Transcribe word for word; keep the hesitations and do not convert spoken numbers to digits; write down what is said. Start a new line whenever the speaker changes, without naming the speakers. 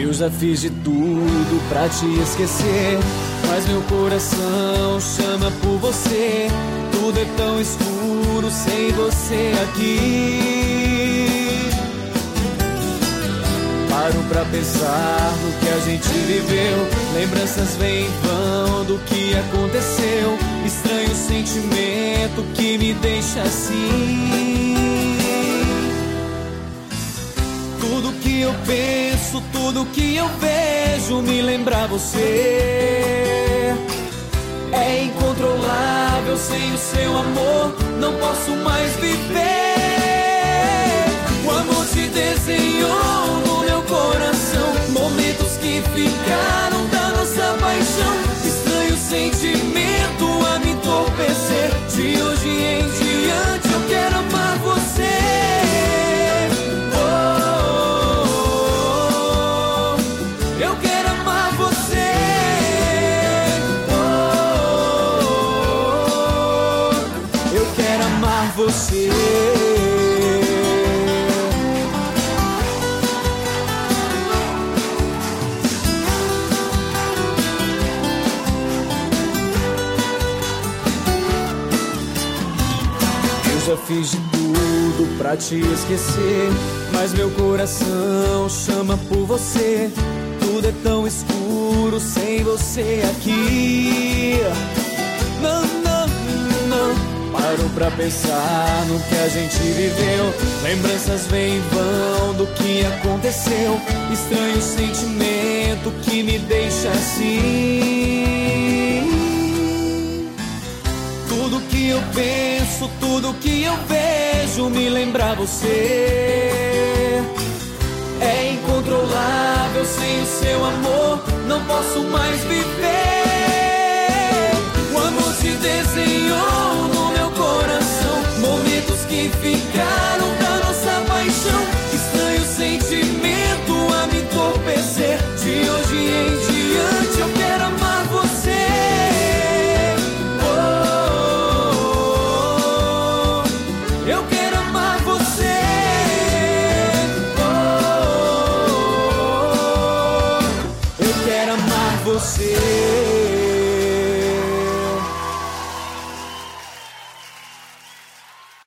Eu já fiz de tudo pra te esquecer, mas meu coração chama por você. Tudo é tão escuro sem você aqui. Paro pra pensar no que a gente viveu. Lembranças vêm e vão do que aconteceu. Estranho sentimento que me deixa assim. Tudo que eu penso, tudo que eu vejo me lembra você. É incontrolável sem o seu amor, não posso mais viver. O amor se desenhou no meu coração, momentos que ficaram da nossa paixão. Estranho sentimento a me entorpecer. De hoje em diante eu quero amar você. Você. Eu já fiz de tudo pra te esquecer, mas meu coração chama por você. Tudo é tão escuro sem você aqui. Não, não, não. Paro pra pensar no que a gente viveu. Lembranças vêm e vão do que aconteceu. Estranho sentimento que me deixa assim. Tudo que eu penso, tudo que eu vejo me lembra você. É incontrolável sem o seu amor, não posso mais viver. O amor se desenhou no meu coração, momentos que ficaram da nossa paixão. Estranho sentimento a me entorpecer. De hoje em diante eu quero amar você. Oh, oh, oh, eu quero amar você. Oh, oh, oh, eu quero amar você.